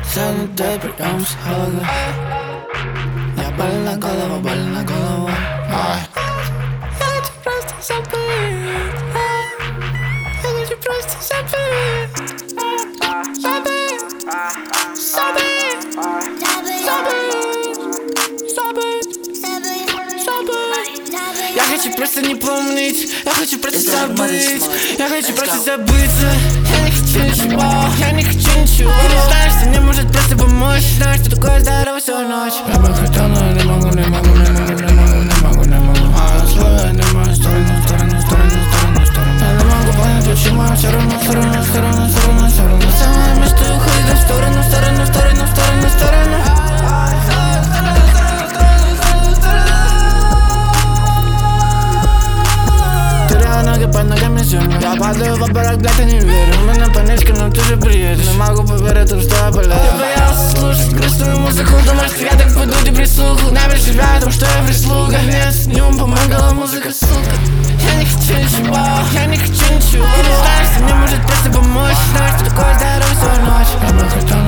Занятый прием психолога. Я больна голова, больна голова. Я хочу просто забыть. Я хочу просто забыть. Забыть. Забыть. Я хочу просто не помнить. Я хочу просто забыть. Я хочу просто забыться. Я не хочу ничего. Я не хочу ничего. Ты не знаешь, что мне может просто помочь. Знаешь, что такое здорово всю ночь. Я бы хотел, но не могу, не могу, не могу, не могу, не могу, не могу. А условия не мою сторону, сторону, сторону, сторону, сторону. Я не могу понять, почему все равно, все равно, все равно, все равно, все равно. Самая мечта уходит в сторону, в сторону, в сторону, в сторону, в сторону. Под ногами землю. Я падаю в обморок, блядь, я не верю. У меня паничка, но ты же приедешь. Не могу поверить, что я болею. Я боялся слушать грустную музыку. Думаешь, что я так пойду тебе прислуху. Наберешь рядом, что я прислуга. Нет, с ним помогала музыка, сука. Я не хочу ничего, я не хочу ничего. Ты не знаешь, что мне может просто помочь. Знаешь, что такое здорово всю ночь. Я бы хотел